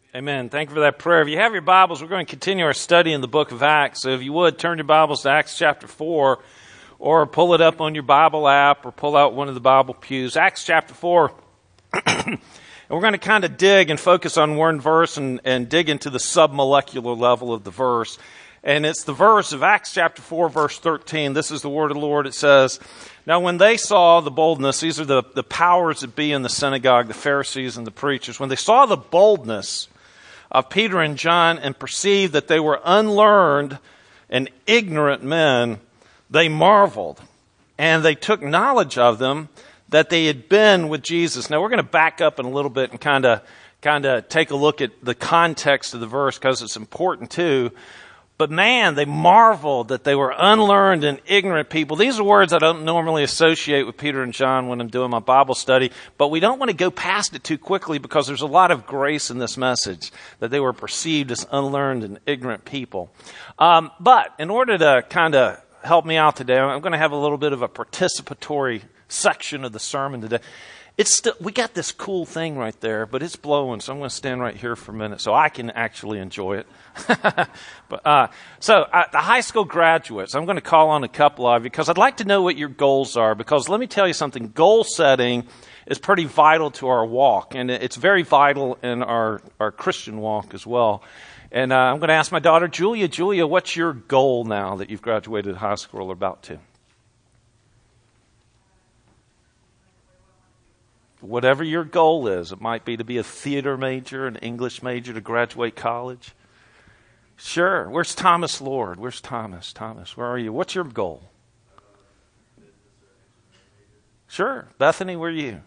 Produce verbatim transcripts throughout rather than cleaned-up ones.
Amen. Thank you for that prayer. If you have your Bibles, we're going to continue our study in the book of Acts. So if you would, turn your Bibles to Acts chapter four, or pull it up on your Bible app, or pull out one of the Bible pews. Acts chapter four. And we're going to kind of dig and focus on one verse and, and dig into the submolecular level of the verse. And it's the verse of Acts chapter four, verse thirteen. This is the word of the Lord. It says, "Now when they saw the boldness," these are the, the powers that be in the synagogue, the Pharisees and the preachers, when they saw the boldness of Peter and John and perceived that they were unlearned and ignorant men, they marveled. And they took knowledge of them that they had been with Jesus. Now we're going to back up in a little bit and kind of kind of take a look at the context of the verse because it's important too. But man, they marveled that they were unlearned and ignorant people. These are words I don't normally associate with Peter and John when I'm doing my Bible study, but we don't want to go past it too quickly because there's a lot of grace in this message, that they were perceived as unlearned and ignorant people. Um, but in order to kind of help me out today, I'm going to have a little bit of a participatory section of the sermon today. It's still, we got this cool thing right there, but it's blowing, so I'm going to stand right here for a minute so I can actually enjoy it. but uh, so uh, the high school graduates, I'm going to call on a couple of you because I'd like to know what your goals are. Because let me tell you something, goal setting is pretty vital to our walk, and it's very vital in our, our Christian walk as well. And uh, I'm going to ask my daughter, Julia, Julia, what's your goal now that you've graduated high school or about to? Whatever your goal is, it might be to be a theater major, an English major, to graduate college. Sure. Where's Thomas Lord? Where's Thomas? Thomas, where are you? What's your goal? Sure. Bethany, where are you?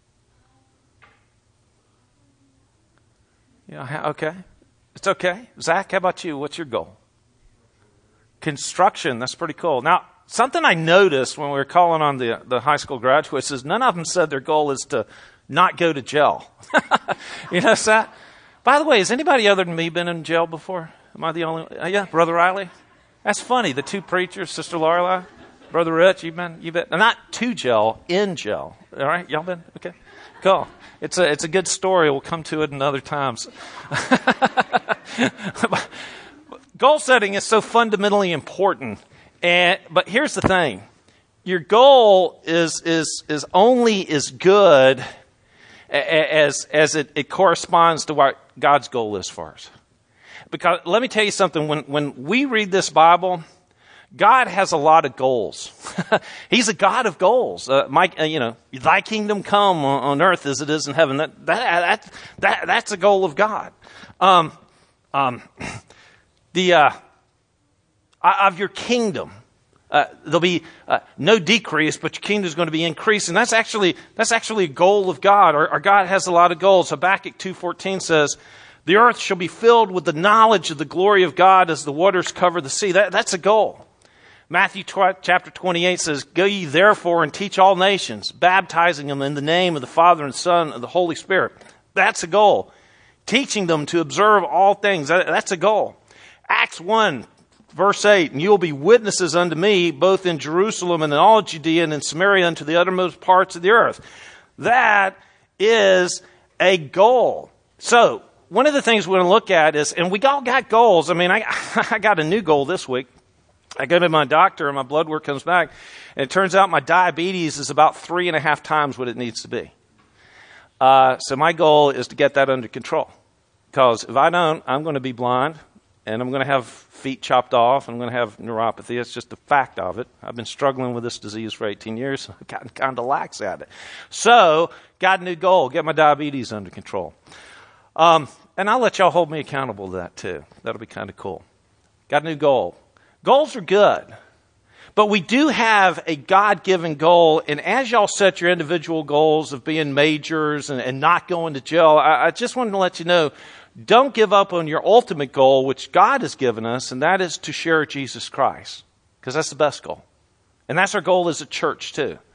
Yeah, okay. It's okay. Zach, how about you? What's your goal? Construction. That's pretty cool. Now, something I noticed when we were calling on the the high school graduates is none of them said their goal is to not go to jail. You know that? By the way, has anybody other than me been in jail before? Am I the only? Uh, yeah, Brother Riley. That's funny. The two preachers, Sister Lorelei, Brother Rich. You've been, you've been not to jail, in jail. All right, y'all been okay? Cool. It's a it's a good story. We'll come to it in other times. Goal setting is so fundamentally important. And, but here's the thing. Your goal is, is, is only as good as, as it, it corresponds to what God's goal is for us. Because let me tell you something. When, when we read this Bible, God has a lot of goals. He's a God of goals. Uh, Mike, uh, you know, thy kingdom come on, on earth as it is in heaven. That, that, that, that, that's a goal of God. Um, um, the, uh, of your kingdom. Uh, there'll be uh, no decrease, but your kingdom is going to be increasing. That's actually that's actually a goal of God. Our, our God has a lot of goals. Habakkuk two fourteen says, "The earth shall be filled with the knowledge of the glory of God as the waters cover the sea." That, that's a goal. Matthew tw- chapter twenty-eight says, "Go ye therefore and teach all nations, baptizing them in the name of the Father and Son and the Holy Spirit." That's a goal. Teaching them to observe all things. That, that's a goal. Acts one. Verse eight, "And you will be witnesses unto me, both in Jerusalem and in all Judea and in Samaria, unto the uttermost parts of the earth." That is a goal. So, one of the things we're going to look at is, and we all got goals. I mean, I, I got a new goal this week. I go to my doctor and my blood work comes back, and it turns out my diabetes is about three and a half times what it needs to be. Uh, so my goal is to get that under control. Because if I don't, I'm going to be blind. And I'm going to have feet chopped off. I'm going to have neuropathy. It's just a fact of it. I've been struggling with this disease for eighteen years. So I've gotten kind of lax at it. So, got a new goal. Get my diabetes under control. Um, and I'll let y'all hold me accountable to that too. That'll be kind of cool. Got a new goal. Goals are good. But we do have a God-given goal. And as y'all set your individual goals of being majors and, and not going to jail, I, I just wanted to let you know, don't give up on your ultimate goal, which God has given us, and that is to share Jesus Christ. Because that's the best goal. And that's our goal as a church, too.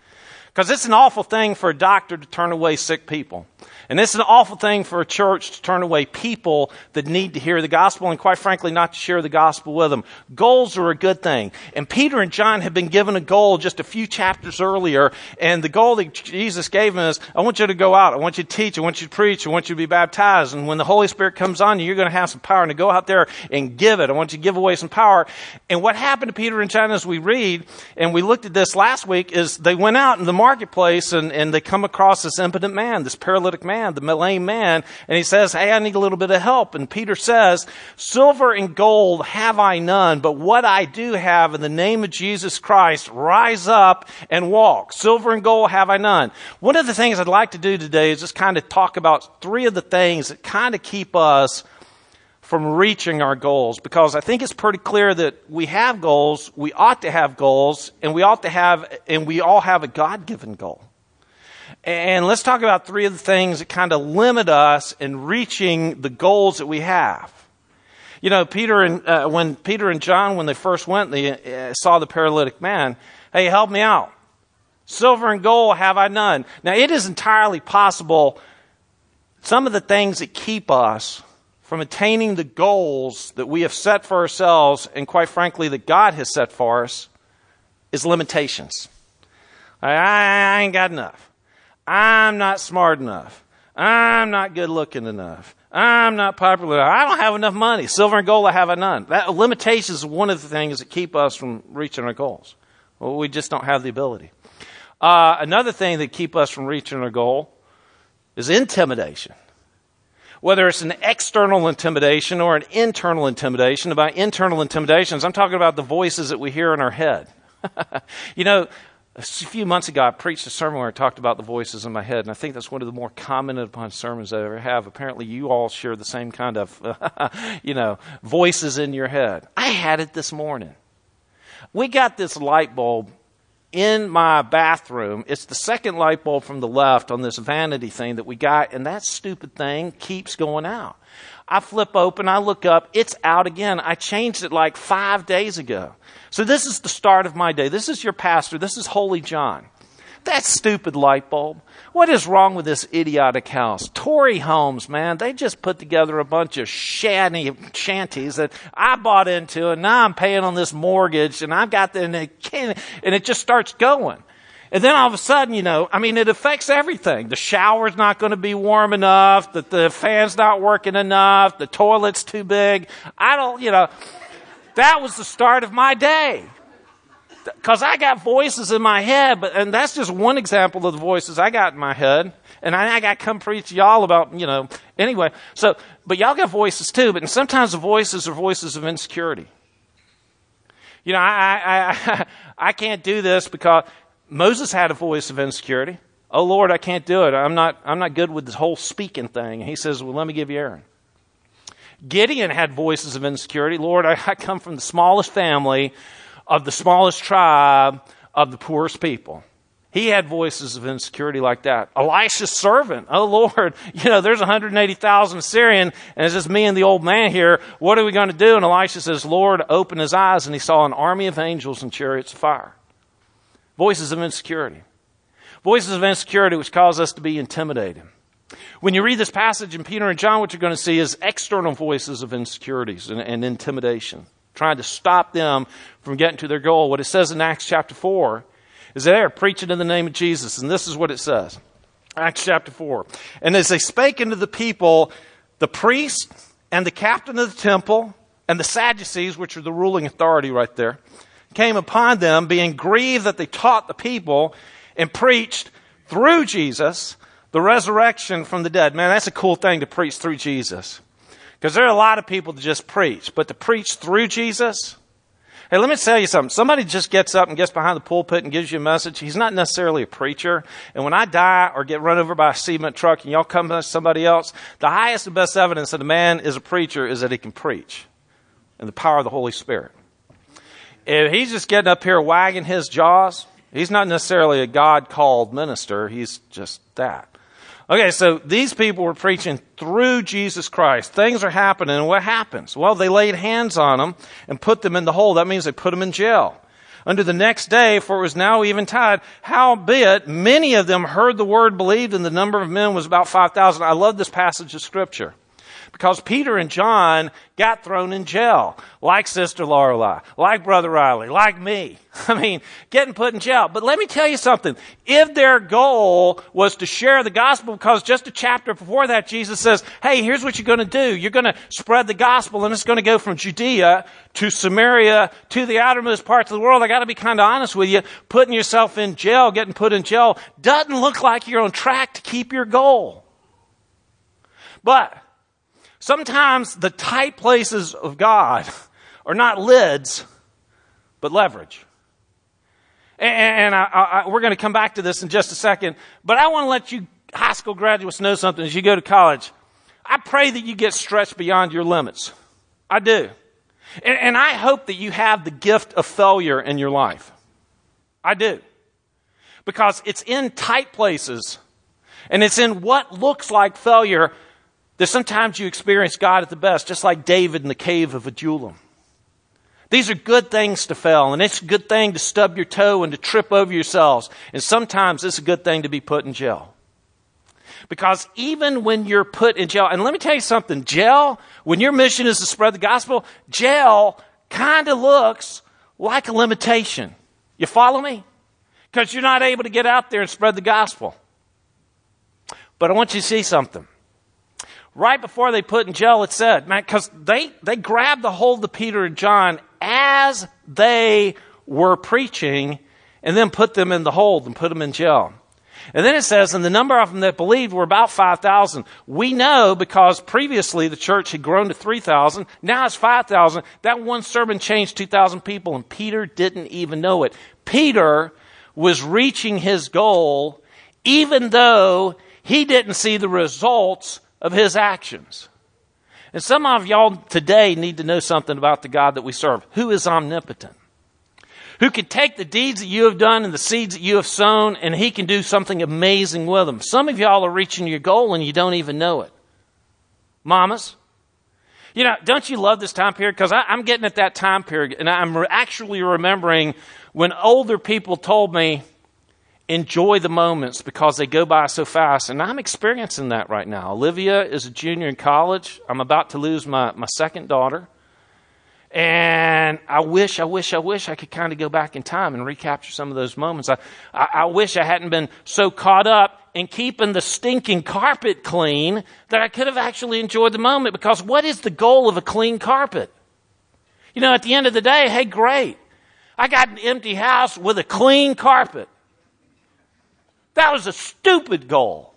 Because it's an awful thing for a doctor to turn away sick people. And it's an awful thing for a church to turn away people that need to hear the gospel and, quite frankly, not to share the gospel with them. Goals are a good thing. And Peter and John had been given a goal just a few chapters earlier. And the goal that Jesus gave them is, I want you to go out. I want you to teach. I want you to preach. I want you to be baptized. And when the Holy Spirit comes on you, you're going to have some power. And to go out there and give it. I want you to give away some power. And what happened to Peter and John, as we read, and we looked at this last week, is they went out in the marketplace and, and they come across this impotent man, this paralytic man, the lame man, and he says, hey, I need a little bit of help. And Peter says, silver and gold have I none, but what I do have, in the name of Jesus Christ, rise up and walk. Silver and gold have I none. One of the things I'd like to do today is just kind of talk about three of the things that kind of keep us from reaching our goals, because I think it's pretty clear that we have goals, we ought to have goals, and we ought to have, and we all have a God-given goal. And let's talk about three of the things that kind of limit us in reaching the goals that we have. You know, Peter and uh, when Peter and John, when they first went, they uh, saw the paralytic man. Hey, help me out. Silver and gold have I none. Now, it is entirely possible some of the things that keep us from attaining the goals that we have set for ourselves, and quite frankly, that God has set for us, is limitations. I, I ain't got enough. I'm not smart enough. I'm not good looking enough. I'm not popular enough. I don't have enough money. Silver and gold I have I none. That limitations is one of the things that keep us from reaching our goals. Well, we just don't have the ability. Uh, another thing that keep us from reaching our goal is intimidation. Whether it's an external intimidation or an internal intimidation. By internal intimidations, I'm talking about the voices that we hear in our head. You know, a few months ago, I preached a sermon where I talked about the voices in my head, and I think that's one of the more commented upon sermons I ever have. Apparently, you all share the same kind of, you know, voices in your head. I had it this morning. We got this light bulb in my bathroom. It's the second light bulb from the left on this vanity thing that we got, and that stupid thing keeps going out. I flip open, I look up, it's out again. I changed it like five days ago. So this is the start of my day. This is your pastor. This is Holy John. That stupid light bulb. What is wrong with this idiotic house? Tory Homes, man, they just put together a bunch of shanty, shanties that I bought into, and now I'm paying on this mortgage, and I've got the, and it, and it just starts going. And then all of a sudden, you know, I mean, it affects everything. The shower's not going to be warm enough, that the fan's not working enough, the toilet's too big. I don't, you know, that was the start of my day. Because I got voices in my head, but and that's just one example of the voices I got in my head. And I, I got to come preach to y'all about, you know, anyway. So, but y'all got voices too, but sometimes the voices are voices of insecurity. You know, I, I, I, I can't do this because Moses had a voice of insecurity. Oh Lord, I can't do it. I'm not, I'm not good with this whole speaking thing. And he says, well, let me give you Aaron. Gideon had voices of insecurity. Lord, I, I come from the smallest family of the smallest tribe of the poorest people. He had voices of insecurity like that. Elisha's servant. Oh Lord, you know, there's one hundred eighty thousand Syrian, and it's just me and the old man here. What are we going to do? And Elisha says, Lord, open his eyes, and he saw an army of angels and chariots of fire. Voices of insecurity. Voices of insecurity which cause us to be intimidated. When you read this passage in Peter and John, what you're going to see is external voices of insecurities and, and intimidation, trying to stop them from getting to their goal. What it says in Acts chapter four is they're preaching in the name of Jesus. And this is what it says. Acts chapter four. And as they spake unto the people, the priest and the captain of the temple and the Sadducees, which are the ruling authority right there, came upon them, being grieved that they taught the people and preached through Jesus the resurrection from the dead. Man, that's a cool thing to preach through Jesus. Because there are a lot of people that just preach, but to preach through Jesus. Hey, let me tell you something. Somebody just gets up and gets behind the pulpit and gives you a message. He's not necessarily a preacher. And when I die or get run over by a cement truck and y'all come to somebody else, the highest and best evidence that a man is a preacher is that he can preach in the power of the Holy Spirit. If he's just getting up here wagging his jaws, he's not necessarily a God-called minister. He's just that. Okay, so these people were preaching through Jesus Christ. Things are happening, and what happens? Well, they laid hands on them and put them in the hole. That means they put them in jail. unto the next day, for it was now eventide. Howbeit, many of them heard the word, believed, and the number of men was about five thousand. I love this passage of Scripture because Peter and John got thrown in jail, like Sister Lorelei, like Brother Riley, like me. I mean, getting put in jail. But let me tell you something. If their goal was to share the gospel, because just a chapter before that, Jesus says, hey, here's what you're going to do. You're going to spread the gospel, and it's going to go from Judea to Samaria to the outermost parts of the world. I got to be kind of honest with you. Putting yourself in jail, getting put in jail, doesn't look like you're on track to keep your goal. But sometimes the tight places of God are not lids, but leverage. And I, I, we're going to come back to this in just a second. But I want to let you high school graduates know something as you go to college. I pray that you get stretched beyond your limits. I do. And, and I hope that you have the gift of failure in your life. I do. Because it's in tight places, and it's in what looks like failure that sometimes you experience God at the best, just like David in the cave of Adullam. These are good things to fail, and it's a good thing to stub your toe and to trip over yourselves. And sometimes it's a good thing to be put in jail. Because even when you're put in jail, and let me tell you something, jail, when your mission is to spread the gospel, jail kind of looks like a limitation. You follow me? Because you're not able to get out there and spread the gospel. But I want you to see something. Right before they put in jail, it said, man, because they, they grabbed the hold of Peter and John as they were preaching and then put them in the hold and put them in jail. And then it says, and the number of them that believed were about five thousand. We know because previously the church had grown to three thousand. Now it's five thousand. That one sermon changed two thousand people, and Peter didn't even know it. Peter was reaching his goal even though he didn't see the results of his actions. And some of y'all today need to know something about the God that we serve, who is omnipotent, who can take the deeds that you have done and the seeds that you have sown, and he can do something amazing with them. Some of y'all are reaching your goal and you don't even know it. Mamas, you know, don't you love this time period? Because I'm getting at that time period, and I'm actually remembering when older people told me, enjoy the moments because they go by so fast. And I'm experiencing that right now. Olivia is a junior in college. I'm about to lose my, my second daughter. And I wish, I wish, I wish I could kind of go back in time and recapture some of those moments. I, I, I wish I hadn't been so caught up in keeping the stinking carpet clean that I could have actually enjoyed the moment. Because what is the goal of a clean carpet? You know, at the end of the day, hey, great. I got an empty house with a clean carpet. That was a stupid goal.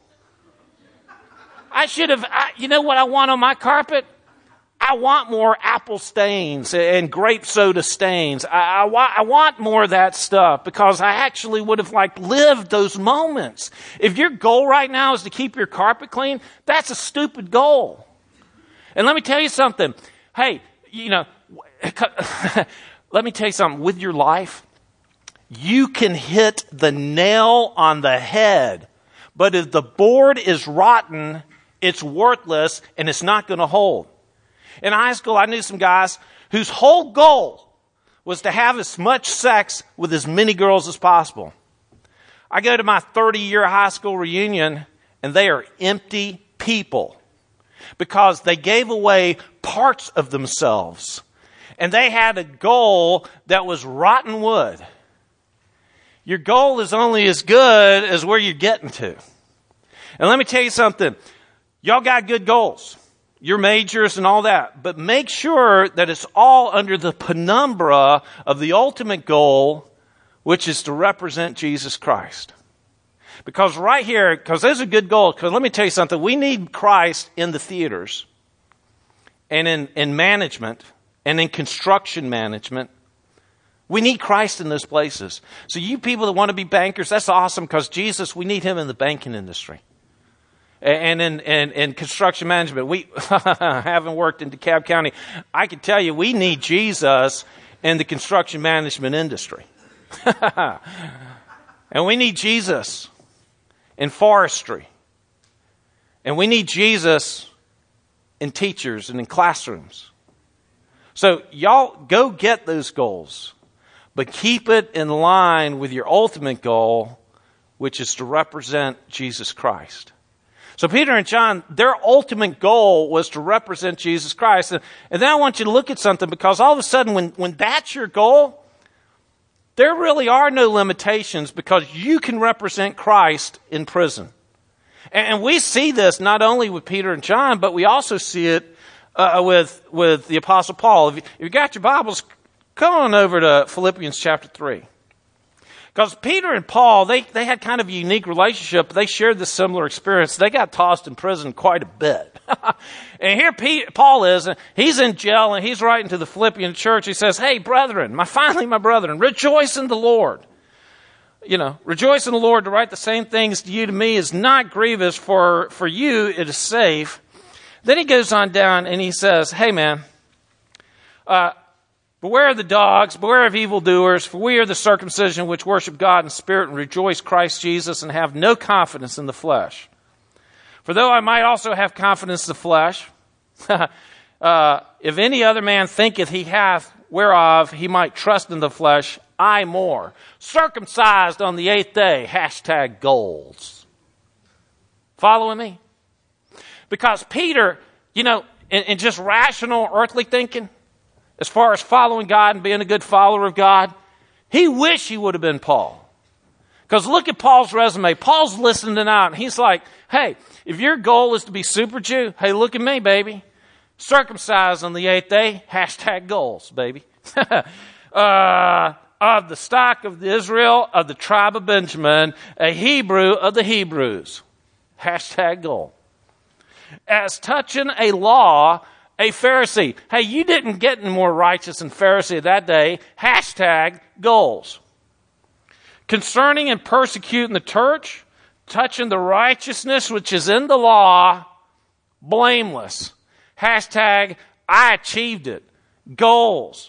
I should have, I, you know what I want on my carpet? I want more apple stains and grape soda stains. I, I, wa- I want more of that stuff because I actually would have like lived those moments. If your goal right now is to keep your carpet clean, that's a stupid goal. And let me tell you something. Hey, you know, let me tell you something. With your life, you can hit the nail on the head, but if the board is rotten, it's worthless and it's not going to hold. In high school, I knew some guys whose whole goal was to have as much sex with as many girls as possible. I go to my thirty-year high school reunion, and they are empty people because they gave away parts of themselves, and they had a goal that was rotten wood. Your goal is only as good as where you're getting to. And let me tell you something. Y'all got good goals. Your majors and all that. But make sure that it's all under the penumbra of the ultimate goal, which is to represent Jesus Christ. Because right here, because those are good goals, because let me tell you something. We need Christ in the theaters and in, in management and in construction management. We need Christ in those places. So you people that want to be bankers, that's awesome because Jesus, we need him in the banking industry. And in, in, in construction management, we haven't worked in DeKalb County. I can tell you we need Jesus in the construction management industry. And we need Jesus in forestry. And we need Jesus in teachers and in classrooms. So y'all go get those goals. but keep it in line with your ultimate goal, which is to represent Jesus Christ. So Peter and John, their ultimate goal was to represent Jesus Christ. And, and then I want you to look at something, because all of a sudden when, when that's your goal, there really are no limitations, because you can represent Christ in prison. And, and we see this not only with Peter and John, but we also see it uh, with, with the Apostle Paul. If you, if you got your Bibles, come on over to Philippians chapter three. Because Peter and Paul, they, they had kind of a unique relationship. They shared this similar experience. They got tossed in prison quite a bit. And here Pete, Paul is, and he's in jail, and he's writing to the Philippian church. He says, hey, brethren, my finally, my brethren, rejoice in the Lord. You know, rejoice in the Lord. To write the same things to you to me is not grievous. For, for you, it is safe. Then he goes on down, and he says, hey, man, uh, beware of the dogs, beware of evildoers, for we are the circumcision which worship God in spirit and rejoice Christ Jesus and have no confidence in the flesh. For though I might also have confidence in the flesh, uh, if any other man thinketh he hath whereof he might trust in the flesh, I more. Circumcised on the eighth day, hashtag goals. Following me? Because Peter, you know, in, in just rational earthly thinking, as far as following God and being a good follower of God, he wished he would have been Paul. Because look at Paul's resume. Paul's listening out, and he's like, hey, if your goal is to be super Jew, hey, look at me, baby. Circumcised on the eighth day, hashtag goals, baby. uh, of the stock of Israel, of the tribe of Benjamin, a Hebrew of the Hebrews, hashtag goal. As touching a law, a Pharisee. Hey, you didn't get any more righteous than Pharisee that day. Hashtag goals. Concerning and persecuting the church, touching the righteousness which is in the law, blameless. Hashtag I achieved it. Goals.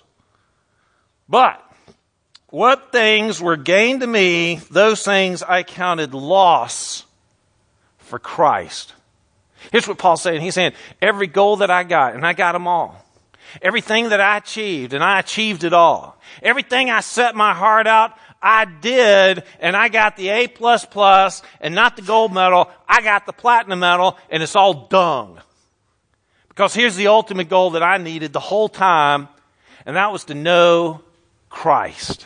But what things were gained to me, those things I counted loss for Christ. Here's what Paul's saying. He's saying, every goal that I got, and I got them all. Everything that I achieved, and I achieved it all. Everything I set my heart out, I did, and I got the A plus plus, and not the gold medal. I got the platinum medal, and it's all dung. Because here's the ultimate goal that I needed the whole time, and that was to know Christ.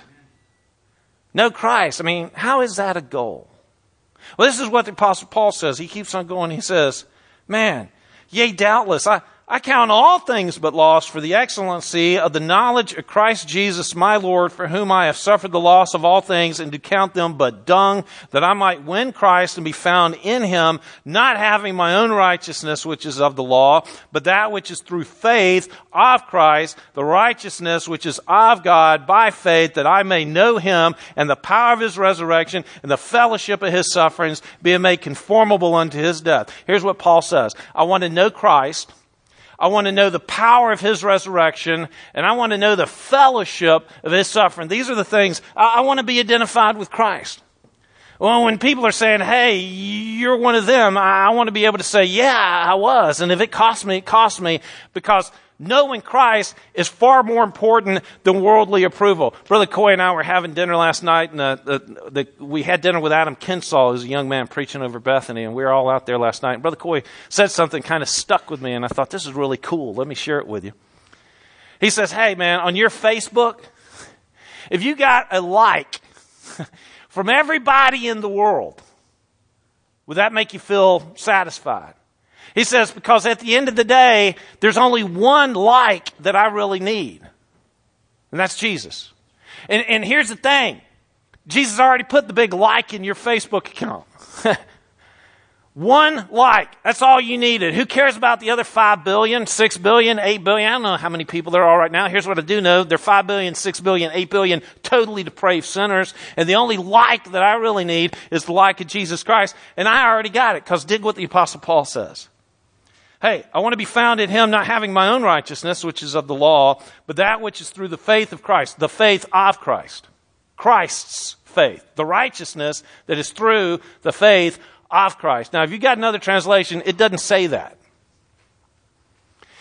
Know Christ. I mean, how is that a goal? Well, this is what the Apostle Paul says. He keeps on going. He says, man, yea, doubtless, I, I count all things but loss for the excellency of the knowledge of Christ Jesus my Lord, for whom I have suffered the loss of all things, and to count them but dung, that I might win Christ and be found in him, not having my own righteousness which is of the law, but that which is through faith of Christ, the righteousness which is of God by faith, that I may know him and the power of his resurrection and the fellowship of his sufferings, being made conformable unto his death. Here's what Paul says. I want to know Christ. I want to know the power of his resurrection, and I want to know the fellowship of his suffering. These are the things. I, I want to be identified with Christ. Well, when people are saying, hey, you're one of them, I, I want to be able to say, yeah, I was. And if it cost me, it cost me, because knowing Christ is far more important than worldly approval. Brother Coy and I were having dinner last night, and uh, the, the, we had dinner with Adam Kinsall, who's a young man preaching over Bethany, and we were all out there last night. And Brother Coy said something kind of stuck with me, and I thought, this is really cool. Let me share it with you. He says, hey, man, on your Facebook, if you got a like from everybody in the world, would that make you feel satisfied? He says, because at the end of the day, there's only one like that I really need. And that's Jesus. And, and here's the thing. Jesus already put the big like in your Facebook account. One like. That's all you needed. Who cares about the other five billion, six billion, eight billion? I don't know how many people there are right now. Here's what I do know. There are five billion, six billion, eight billion totally depraved sinners. And the only like that I really need is the like of Jesus Christ. And I already got it, because dig what the Apostle Paul says. Hey, I want to be found in him, not having my own righteousness, which is of the law, but that which is through the faith of Christ, the faith of Christ. Christ's faith, the righteousness that is through the faith of Christ. Now, if you got another translation, it doesn't say that.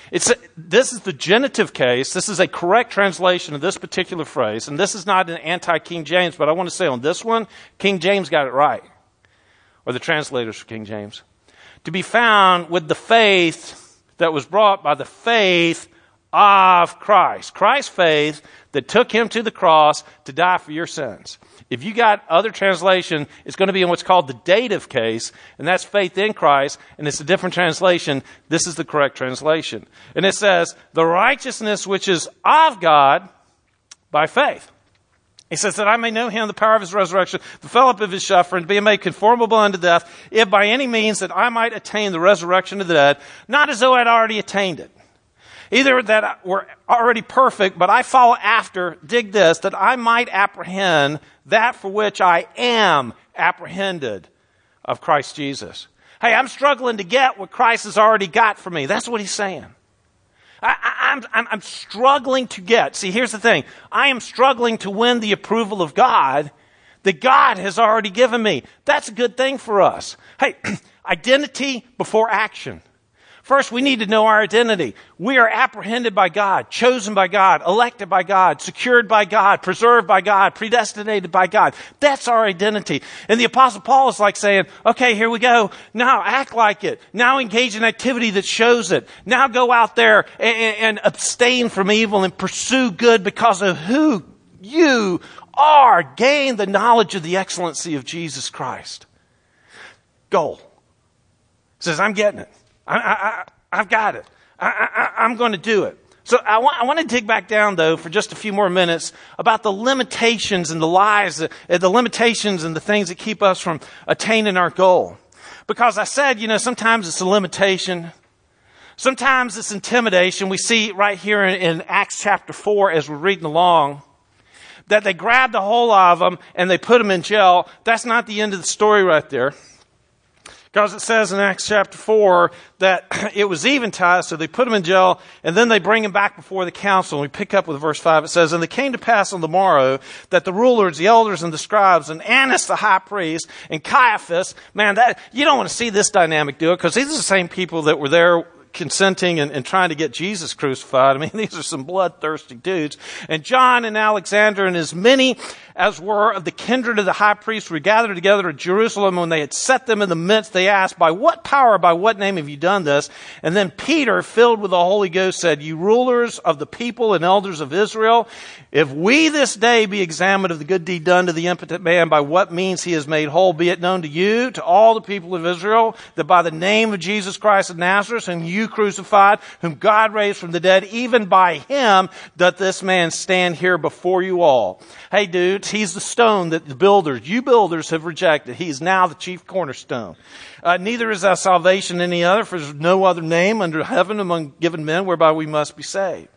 It's a, this is the genitive case. This is a correct translation of this particular phrase. And this is not an anti-King James, but I want to say on this one, King James got it right. Or the translators for King James. To be found with the faith that was brought by the faith of Christ. Christ's faith that took him to the cross to die for your sins. If you got other translation, it's going to be in what's called the dative case, and that's faith in Christ, and it's a different translation. This is the correct translation. And it says, the righteousness which is of God by faith. He says that I may know him, the power of his resurrection, the fellowship of his suffering, being made conformable unto death, if by any means that I might attain the resurrection of the dead, not as though I'd already attained it. Either that we're already perfect, but I follow after, dig this, that I might apprehend that for which I am apprehended of Christ Jesus. Hey, I'm struggling to get what Christ has already got for me. That's what he's saying. I, I, I'm, I'm, I'm struggling to get. See, here's the thing. I am struggling to win the approval of God that God has already given me. That's a good thing for us. Hey, identity before action. First, we need to know our identity. We are apprehended by God, chosen by God, elected by God, secured by God, preserved by God, predestinated by God. That's our identity. And the Apostle Paul is like saying, okay, here we go. Now act like it. Now engage in activity that shows it. Now go out there and, and abstain from evil and pursue good because of who you are. Gain the knowledge of the excellency of Jesus Christ. Goal. Says, I'm getting it. I, I, I've got it. I, I, I'm going to do it. So I want, I want to dig back down, though, for just a few more minutes about the limitations and the lies, the, the limitations and the things that keep us from attaining our goal. Because I said, you know, sometimes it's a limitation. Sometimes it's intimidation. We see right here in, in Acts chapter four as we're reading along that they grabbed a hold of them and they put them in jail. That's not the end of the story right there. Because it says in Acts chapter four that it was eventide, so they put him in jail, and then they bring him back before the council. And we pick up with verse five. It says, and it came to pass on the morrow that the rulers, the elders, and the scribes, and Annas the high priest, and Caiaphas, man, that you don't want to see this dynamic do it, because these are the same people that were there consenting and, and trying to get Jesus crucified. I mean, these are some bloodthirsty dudes. And John and Alexander and as many as were of the kindred of the high priest were gathered together at Jerusalem. When they had set them in the midst, they asked, by what power, by what name have you done this? And then Peter, filled with the Holy Ghost, said, you rulers of the people and elders of Israel, if we this day be examined of the good deed done to the impotent man, by what means he is made whole, be it known to you, to all the people of Israel, that by the name of Jesus Christ of Nazareth, whom you crucified, whom God raised from the dead, even by him doth this man stand here before you all. Hey, dudes, he's the stone that the builders, you builders, have rejected. He is now the chief cornerstone. Uh, neither is our salvation any other, for there is no other name under heaven among given men whereby we must be saved.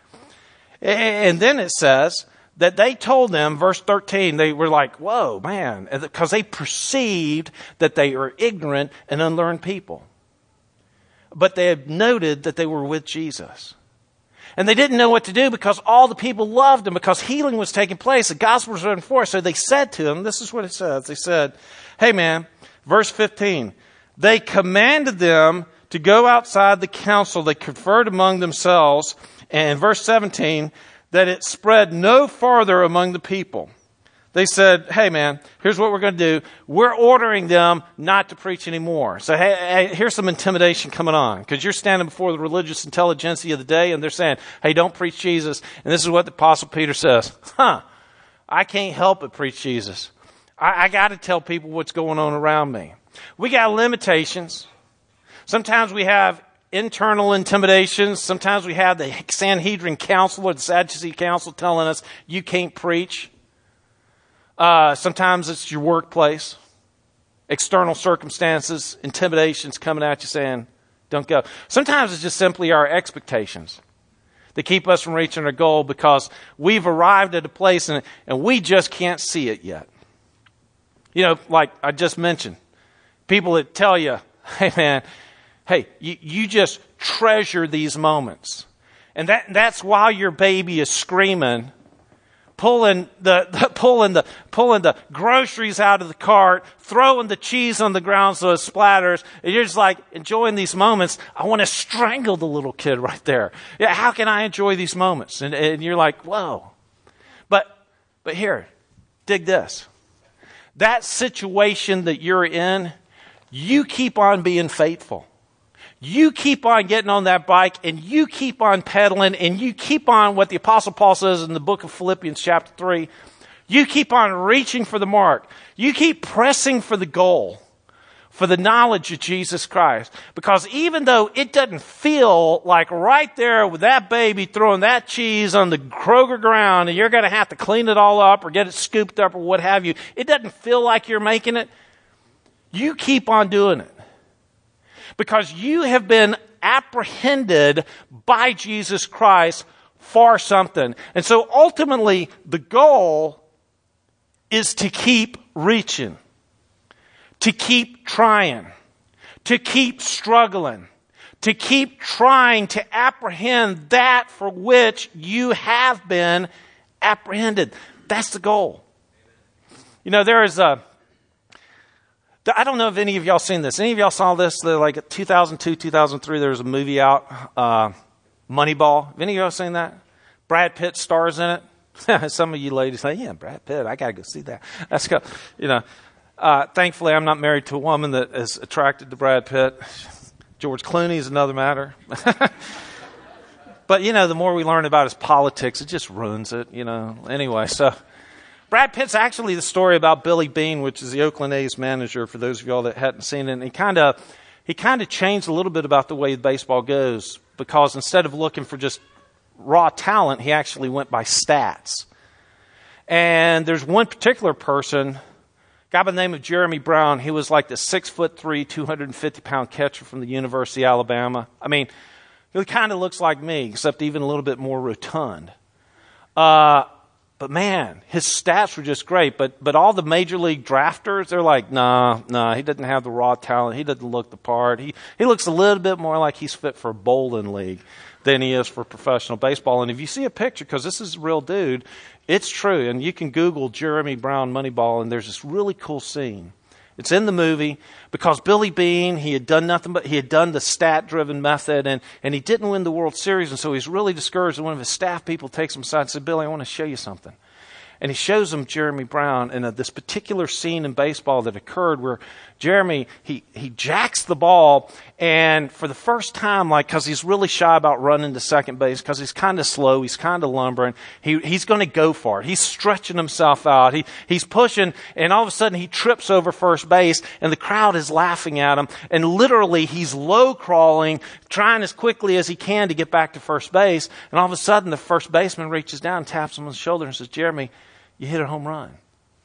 And then it says that they told them, verse thirteen, they were like, whoa, man, because they perceived that they are ignorant and unlearned people. But they had noted that they were with Jesus. And they didn't know what to do because all the people loved him, because healing was taking place. The gospel was running forth. So they said to him, this is what it says. They said, hey man, verse fifteen, they commanded them to go outside the council. They conferred among themselves. And verse seventeen, that it spread no farther among the people. They said, hey man, here's what we're going to do. We're ordering them not to preach anymore. So hey, hey here's some intimidation coming on, because you're standing before the religious intelligentsia of the day and they're saying, hey, don't preach Jesus. And this is what the Apostle Peter says. Huh, I can't help but preach Jesus. I, I got to tell people what's going on around me. We got limitations. Sometimes we have internal intimidations. Sometimes we have the Sanhedrin council or the Sadducee council telling us you can't preach. Uh, sometimes it's your workplace, external circumstances, intimidations coming at you saying, don't go. Sometimes it's just simply our expectations that keep us from reaching our goal because we've arrived at a place and, and we just can't see it yet. You know, like I just mentioned, people that tell you, hey man, hey, you, you just treasure these moments. And that that's while your baby is screaming, pulling the, the pulling the pulling the groceries out of the cart, throwing the cheese on the ground so it splatters, and you're just like enjoying these moments. I want to strangle the little kid right there. Yeah, how can I enjoy these moments? And, and you're like, whoa. But but here, dig this. That situation that you're in, you keep on being faithful. You keep on getting on that bike and you keep on pedaling and you keep on what the Apostle Paul says in the book of Philippians chapter three. You keep on reaching for the mark. You keep pressing for the goal, for the knowledge of Jesus Christ. Because even though it doesn't feel like right there with that baby throwing that cheese on the Kroger ground and you're going to have to clean it all up or get it scooped up or what have you, it doesn't feel like you're making it. You keep on doing it. Because you have been apprehended by Jesus Christ for something. And so ultimately, the goal is to keep reaching, to keep trying, to keep struggling, to keep trying to apprehend that for which you have been apprehended. That's the goal. You know, there is a... I don't know if any of y'all seen this. Any of y'all saw this? Like two thousand two, two thousand three, there was a movie out, uh, Moneyball. Have any of y'all seen that? Brad Pitt stars in it. Some of you ladies say, yeah, Brad Pitt, I got to go see that. Let's go. You know, uh, thankfully, I'm not married to a woman that is attracted to Brad Pitt. George Clooney is another matter. But, you know, the more we learn about his politics, it just ruins it, you know. Anyway, so... Brad Pitt's actually the story about Billy Beane, which is the Oakland A's manager, for those of y'all that hadn't seen it. And he kind of he kind of changed a little bit about the way baseball goes, because instead of looking for just raw talent, he actually went by stats. And there's one particular person, a guy by the name of Jeremy Brown. He was like the six foot three, two hundred fifty pound catcher from the University of Alabama. I mean, he kind of looks like me, except even a little bit more rotund. Uh, But man, his stats were just great. But but all the major league drafters, they're like, nah, nah, he doesn't have the raw talent. He doesn't look the part. He he looks a little bit more like he's fit for a bowling league than he is for professional baseball. And if you see a picture, because this is a real dude, it's true. And you can Google Jeremy Brown Moneyball, and there's this really cool scene. It's in the movie because Billy Beane, he had done nothing but, he had done the stat-driven method, and, and he didn't win the World Series, and so he's really discouraged, and one of his staff people takes him aside and says, Billy, I want to show you something. And he shows him Jeremy Brown in a, this particular scene in baseball that occurred where Jeremy, he, he jacks the ball, and for the first time, like, because he's really shy about running to second base, because he's kind of slow, he's kind of lumbering, he, he's going to go for it. He's stretching himself out. He, he's pushing, and all of a sudden he trips over first base, and the crowd is laughing at him, and literally he's low crawling, trying as quickly as he can to get back to first base, and all of a sudden the first baseman reaches down and taps him on the shoulder and says, Jeremy, you hit a home run.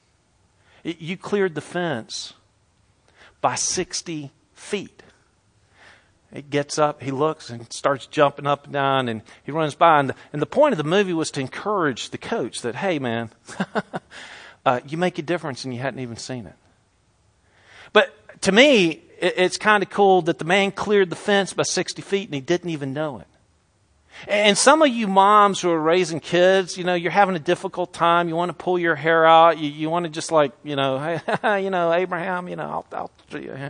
You cleared the fence by sixty feet. He gets up, he looks, and starts jumping up and down, and he runs by. And the, and the point of the movie was to encourage the coach that, hey, man, uh, you make a difference and you hadn't even seen it. But to me, it, it's kind of cool that the man cleared the fence by sixty feet and he didn't even know it. And some of you moms who are raising kids, you know, you're having a difficult time. You want to pull your hair out. You, you want to just like, you know, hey, you know, Abraham, you know, I'll, I'll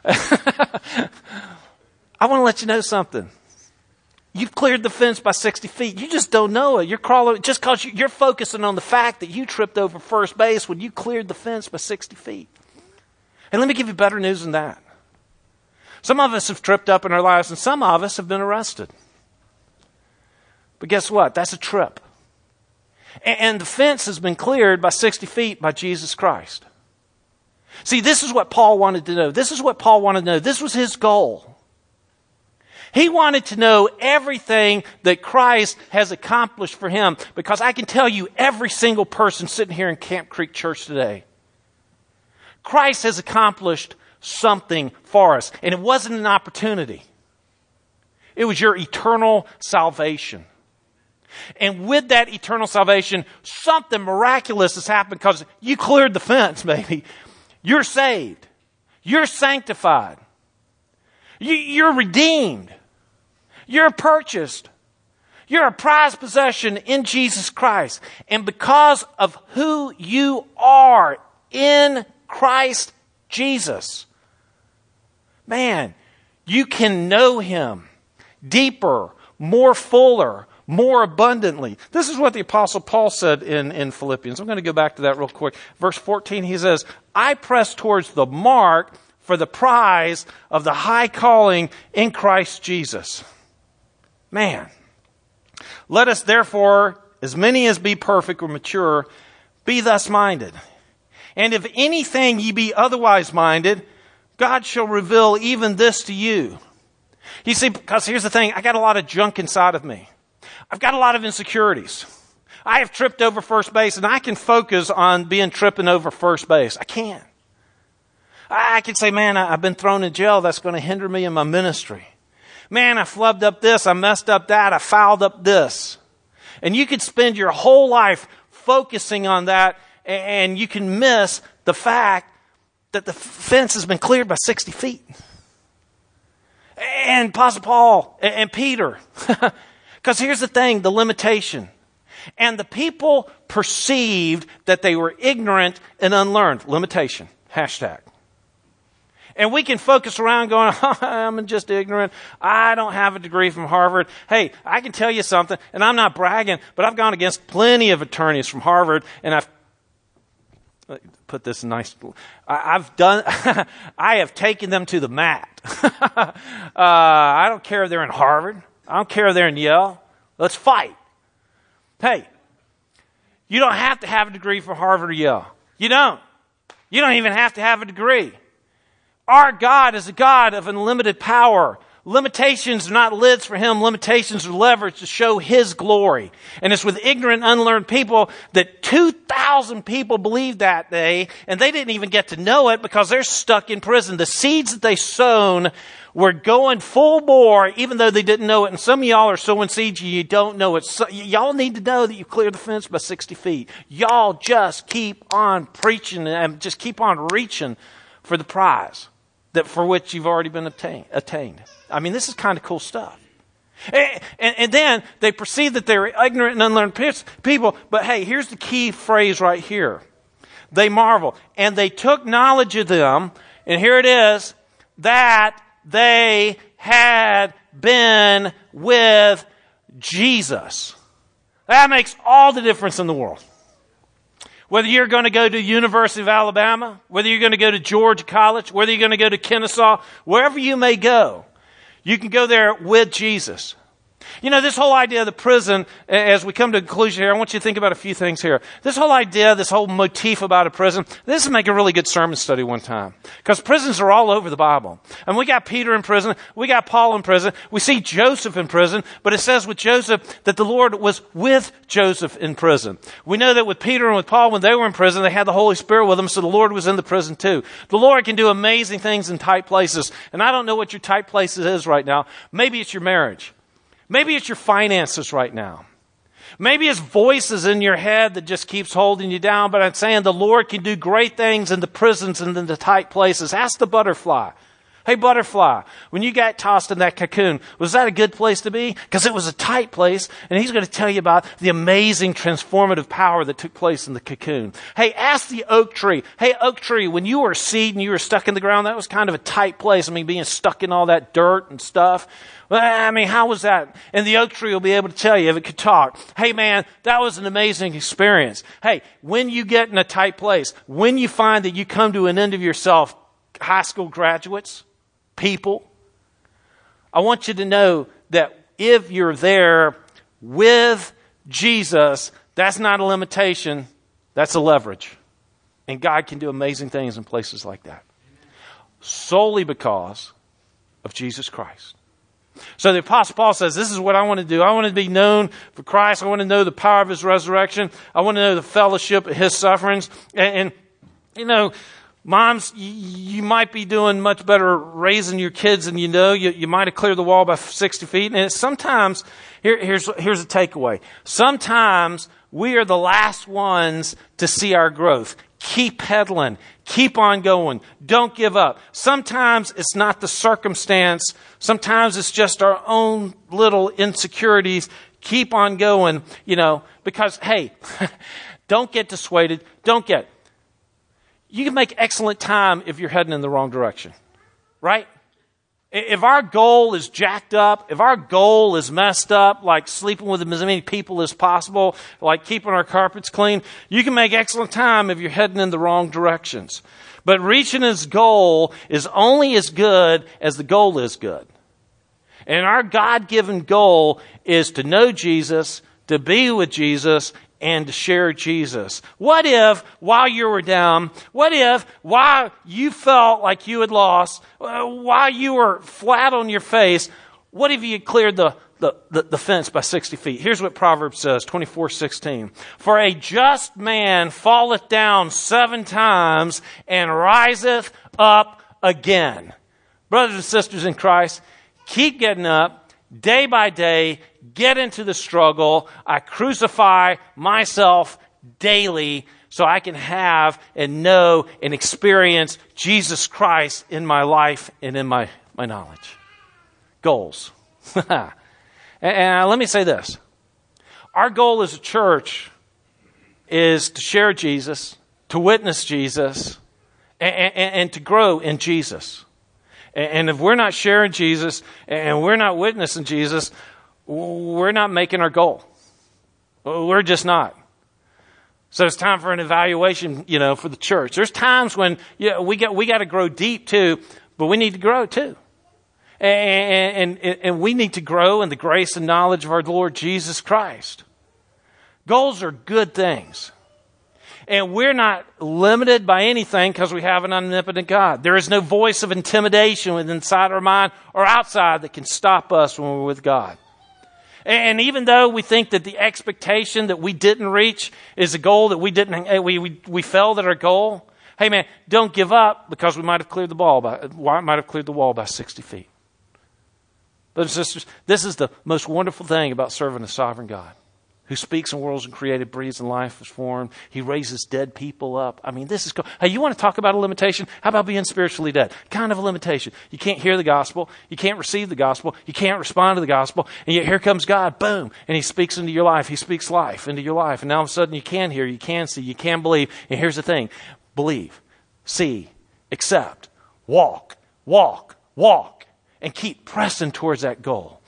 I want to let you know something. You've cleared the fence by sixty feet. You just don't know it. You're crawling just because you're focusing on the fact that you tripped over first base when you cleared the fence by sixty feet. And let me give you better news than that. Some of us have tripped up in our lives, and some of us have been arrested. But guess what? That's a trip. And the fence has been cleared by sixty feet by Jesus Christ. See, this is what Paul wanted to know. This is what Paul wanted to know. This was his goal. He wanted to know everything that Christ has accomplished for him. Because I can tell you, every single person sitting here in Camp Creek Church today, Christ has accomplished something for us. And it wasn't an opportunity. It was your eternal salvation. And with that eternal salvation, something miraculous has happened because you cleared the fence, baby. You're saved. You're sanctified. You, you're redeemed. You're purchased. You're a prized possession in Jesus Christ. And because of who you are in Christ Jesus, man, you can know Him deeper, more fuller, more abundantly. This is what the Apostle Paul said in, in Philippians. I'm going to go back to that real quick. Verse fourteen, he says, I press towards the mark for the prize of the high calling in Christ Jesus. Man, let us therefore, as many as be perfect or mature, be thus minded. And if anything ye be otherwise minded, God shall reveal even this to you. You see, because here's the thing, I got a lot of junk inside of me. I've got a lot of insecurities. I have tripped over first base, and I can focus on being tripping over first base. I can. I can say, man, I've been thrown in jail. That's going to hinder me in my ministry. Man, I flubbed up this. I messed up that. I fouled up this. And you could spend your whole life focusing on that, and you can miss the fact that the fence has been cleared by sixty feet. And Apostle Paul and Peter. Because here's the thing, the limitation. And the people perceived that they were ignorant and unlearned. Limitation. Hashtag. And we can focus around going, oh, I'm just ignorant. I don't have a degree from Harvard. Hey, I can tell you something, and I'm not bragging, but I've gone against plenty of attorneys from Harvard, and I've put this nice, I've done, I have taken them to the mat. uh, I don't care if they're in Harvard. I don't care if they're in Yale. Let's fight. Hey, you don't have to have a degree from Harvard or Yale. You don't. You don't even have to have a degree. Our God is a God of unlimited power. Limitations are not lids for Him. Limitations are levers to show His glory. And it's with ignorant, unlearned people that two thousand people believed that day, and they didn't even get to know it because they're stuck in prison. The seeds that they sown were going full bore, even though they didn't know it. And some of y'all are sowing seeds and you don't know it. So, y- y'all need to know that you cleared the fence by sixty feet. Y'all just keep on preaching and just keep on reaching for the prize that for which you've already been obtained, attained. I mean, this is kind of cool stuff. And, and, and then they perceive that they're ignorant and unlearned people. But hey, here's the key phrase right here. They marvel. And they took knowledge of them, and here it is, that they had been with Jesus. That makes all the difference in the world. Whether you're going to go to the University of Alabama, whether you're going to go to Georgia College, whether you're going to go to Kennesaw, wherever you may go, you can go there with Jesus. You know, this whole idea of the prison, as we come to a conclusion here, I want you to think about a few things here. This whole idea, this whole motif about a prison, this would make a really good sermon study one time. Because prisons are all over the Bible. And we got Peter in prison. We got Paul in prison. We see Joseph in prison. But it says with Joseph that the Lord was with Joseph in prison. We know that with Peter and with Paul, when they were in prison, they had the Holy Spirit with them, so the Lord was in the prison too. The Lord can do amazing things in tight places. And I don't know what your tight places is right now. Maybe it's your marriage. Maybe it's your finances right now. Maybe it's voices in your head that just keeps holding you down. But I'm saying the Lord can do great things in the prisons and in the tight places. Ask the butterfly. Hey, butterfly, when you got tossed in that cocoon, was that a good place to be? Because it was a tight place, and He's going to tell you about the amazing transformative power that took place in the cocoon. Hey, ask the oak tree. Hey, oak tree, when you were a seed and you were stuck in the ground, that was kind of a tight place. I mean, being stuck in all that dirt and stuff. Well, I mean, how was that? And the oak tree will be able to tell you if it could talk. Hey, man, that was an amazing experience. Hey, when you get in a tight place, when you find that you come to an end of yourself, high school graduates, people, I want you to know that if you're there with Jesus, that's not a limitation, that's a leverage. And God can do amazing things in places like that. Solely because of Jesus Christ. So the Apostle Paul says, this is what I want to do. I want to be known for Christ. I want to know the power of His resurrection. I want to know the fellowship of His sufferings. And, and you know, moms, you might be doing much better raising your kids than you know. You, you might have cleared the wall by sixty feet. And sometimes, here, here's, here's a takeaway. Sometimes we are the last ones to see our growth. Keep pedaling. Keep on going. Don't give up. Sometimes it's not the circumstance. Sometimes it's just our own little insecurities. Keep on going, you know, because, hey, don't get dissuaded. Don't get. You can make excellent time if you're heading in the wrong direction, right? If our goal is jacked up, if our goal is messed up, like sleeping with as many people as possible, like keeping our carpets clean, you can make excellent time if you're heading in the wrong directions. But reaching his goal is only as good as the goal is good. And our God-given goal is to know Jesus, to be with Jesus, and to share Jesus. What if, while you were down, what if, while you felt like you had lost, uh, while you were flat on your face, what if you had cleared the, the, the, the fence by sixty feet? Here's what Proverbs says, twenty-four sixteen. For a just man falleth down seven times and riseth up again. Brothers and sisters in Christ, keep getting up day by day. Get into the struggle. I crucify myself daily so I can have and know and experience Jesus Christ in my life and in my, my knowledge. Goals. and, and let me say this. Our goal as a church is to share Jesus, to witness Jesus, and, and, and to grow in Jesus. And, and if we're not sharing Jesus and we're not witnessing Jesus, we're not making our goal. We're just not. So it's time for an evaluation, you know, for the church. There's times when yeah, we got we got to grow deep too, but we need to grow too. And, and, and we need to grow in the grace and knowledge of our Lord Jesus Christ. Goals are good things. And we're not limited by anything because we have an omnipotent God. There is no voice of intimidation within inside our mind or outside that can stop us when we're with God. And even though we think that the expectation that we didn't reach is a goal that we didn't, we, we, we failed at our goal. Hey man, don't give up because we might have cleared the ball by, might have cleared the wall by sixty feet. Brothers and sisters, this is the most wonderful thing about serving a sovereign God who speaks in worlds and created, breathes and life is formed. He raises dead people up. I mean, this is cool. Hey, you want to talk about a limitation? How about being spiritually dead? Kind of a limitation. You can't hear the gospel. You can't receive the gospel. You can't respond to the gospel. And yet here comes God, boom, and he speaks into your life. He speaks life into your life. And now all of a sudden you can hear, you can see, you can believe. And here's the thing. Believe, see, accept, walk, walk, walk, and keep pressing towards that goal.